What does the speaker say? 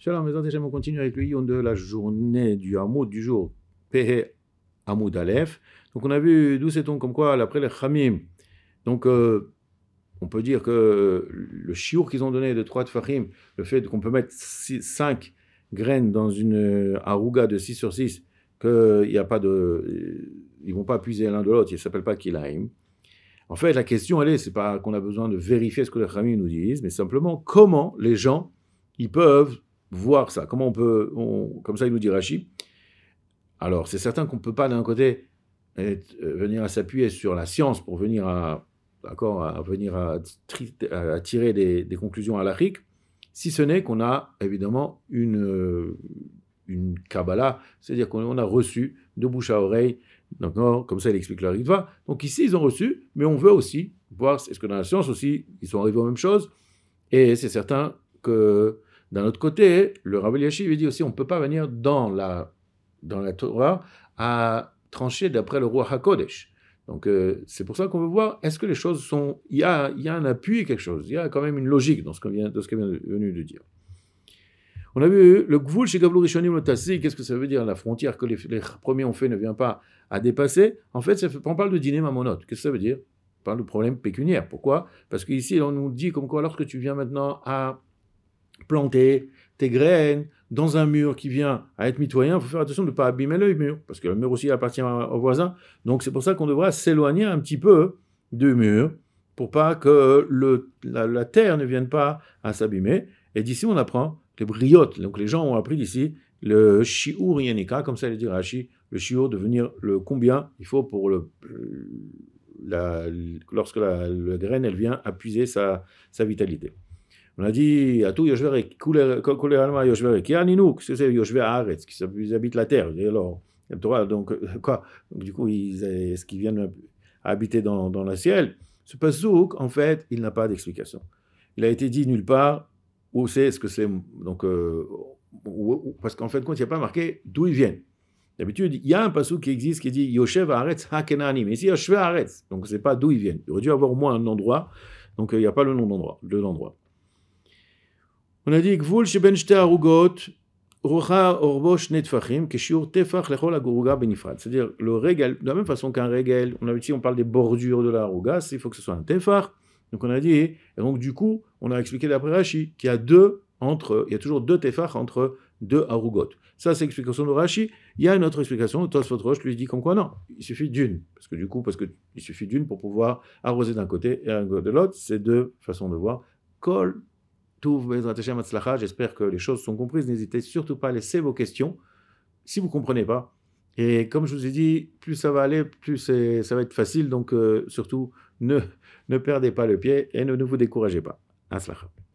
Shalom, on continue avec le Ion de la journée du Hamoud du jour, Pehe Hamoud Aleph. Donc on a vu d'où c'est-on comme quoi, après les Khamim. Donc on peut dire que le chiour qu'ils ont donné de 3 tfachim, le fait qu'on peut mettre 5 graines dans une arouga de 6 sur 6, qu'ils ne vont pas puiser l'un de l'autre, il ne s'appelle pas kilaim. En fait, la question, c'est pas qu'on a besoin de vérifier ce que les Khamim nous disent, mais simplement comment les gens, ils peuvent voir ça. Comment comme ça il nous dit Rashi. Alors, c'est certain qu'on ne peut pas d'un côté venir à s'appuyer sur la science pour venir à tirer des conclusions halachiques, si ce n'est qu'on a évidemment une Kabbalah, c'est-à-dire qu'on a reçu de bouche à oreille, d'accord, comme ça il explique la Ritva. Donc ici ils ont reçu, mais on veut aussi voir, est-ce que dans la science aussi, ils sont arrivés aux mêmes choses, et c'est certain que d'un autre côté, le Rav Eliashiv dit aussi, on ne peut pas venir dans la Torah à trancher d'après le roi HaKodesh. Donc c'est pour ça qu'on veut voir, est-ce que les choses sont... Il y a un appui, quelque chose, il y a quand même une logique dans ce qu'on vient de dire. On a vu le Gvul chez Gavlu Rishonim le Tassi, qu'est-ce que ça veut dire, la frontière que les premiers ont fait ne vient pas à dépasser. En fait, on parle de dîner mamonot. Qu'est-ce que ça veut dire? On parle de problème pécuniaire. Pourquoi? Parce qu'ici, on nous dit comme quoi, lorsque tu viens maintenant à planter tes graines dans un mur qui vient à être mitoyen, il faut faire attention de ne pas abîmer le mur, parce que le mur aussi appartient au voisin. Donc c'est pour ça qu'on devra s'éloigner un petit peu du mur, pour pas que la terre ne vienne pas à s'abîmer. Et d'ici, on apprend les briottes. Donc les gens ont appris d'ici le shiur yenika, comme ça il dit Rashi, le shiur de venir le combien il faut pour lorsque la graine elle vient appuyer sa vitalité. On a dit à tout Yoshver Kouler Alma Yoshver qui Aninouk, c'est Yoshver Haaretz, qui habitent la terre. Alors, donc quoi? Du coup, est-ce qu'ils viennent habiter dans le ciel? Ce pasouk, en fait, il n'a pas d'explication. Il a été dit nulle part où c'est ce que c'est. Donc, parce qu'en fait, il n'y a pas marqué d'où ils viennent. D'habitude, il y a un pasouk qui existe qui dit Yoshev Haaretz Hakenani, mais ici Yoshver Haaretz, donc c'est pas d'où ils viennent. Il aurait dû avoir au moins un endroit, donc il n'y a pas le nom de l'endroit. On a dit Gvul sheben shte arugot rocha orbo shne tfachim keshiur tefach lechol aruga benifrad. C'est-à-dire le régel, de la même façon qu'un régel, on parle des bordures de la aruga, il faut que ce soit un tefach. Donc on a dit, et donc du coup, on a expliqué d'après Rashi qu'il y a il y a toujours 2 tefach entre 2 arugot. Ça, c'est l'explication de Rashi. Il y a une autre explication, Tosfot Rosh lui dit comme quoi non, il suffit d'une, parce qu'il suffit d'une pour pouvoir arroser d'un côté et de l'autre. C'est 2 façons de voir. Kol J'espère que les choses sont comprises. N'hésitez surtout pas à laisser vos questions si vous ne comprenez pas. Et comme je vous ai dit, plus ça va aller, plus ça va être facile. Donc surtout, ne perdez pas le pied et ne vous découragez pas. Atzlacha.